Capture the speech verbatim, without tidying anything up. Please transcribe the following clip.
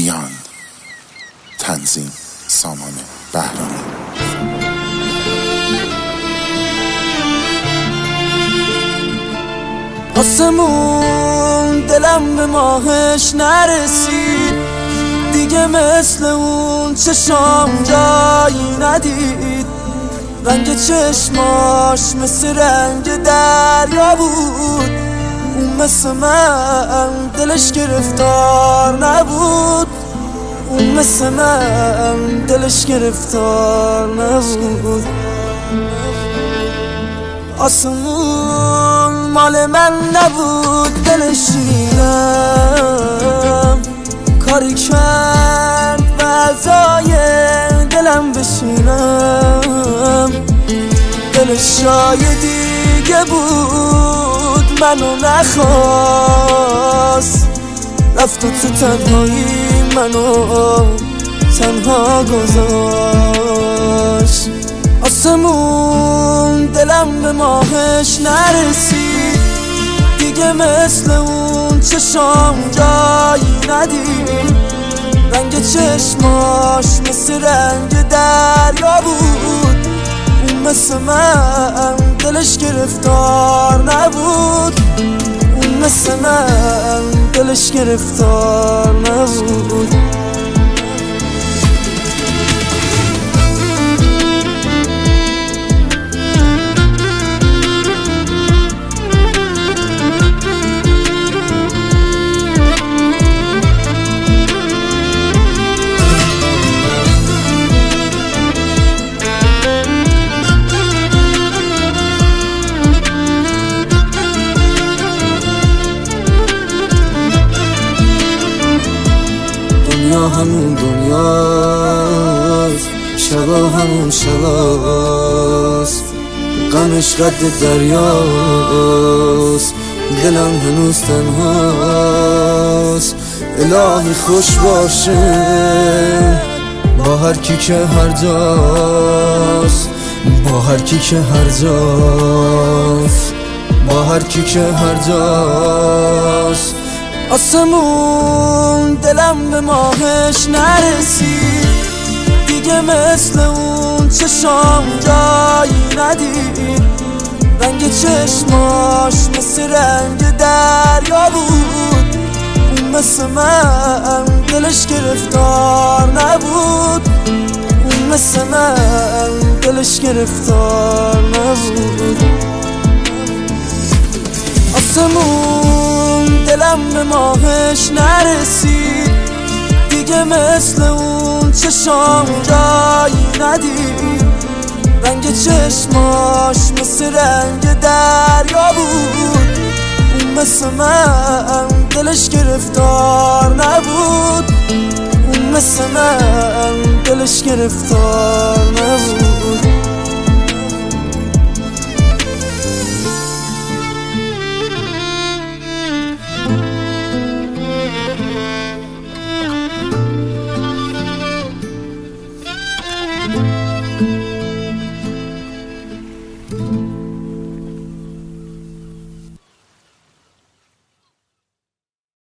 بیان. تنظیم سامان بهرامی. آسمون دلم به ماهش نرسید دیگه، مثل اون چشام جایی ندید. رنگ چشماش مثل رنگ دریا بود، اون مثل من دلش گرفتار نبود. اون مثل من دلش گرفتار نبود. آسمون مال من نبود، دلشینم کاری کرد فضای دلم بشینم. دلش شای دیگه بود، منو نخواست، رفت و تو تنهایی منو تنها گذاشت. آسمون دلم به ماهش نرسید دیگه، مثل اون چشام جایی ندید. رنگ چشماش مثل رنگ دریا بود، اون مثل من دلش گرفتار نبود. اون مثل من دلش گرفتار نبود. دنیا همون دنیاست، شبا همون شباست، غمش رد دریاست، دلم هنوز تنهاست. الهی خوش باشه با هر کی که هر جاست، با هر کی که هر جاست، با هر کی که هر جاست. آسمون دلم به ماهش نرسید دیگه، مثل اون چشام جایی ندید. رنگ چشماش مثل رنگ دریا بود، اون مثل من دلش گرفتار نبود. اون مثل من دلش گرفتار نبود. آسمون دلم به ماهش نرسید دیگه، مثل اون چشام جایی ندید. رنگ چشماش مثل رنگ دریا بود، اون مثل من دلش گرفتار نبود. اون مثل من دلش گرفتار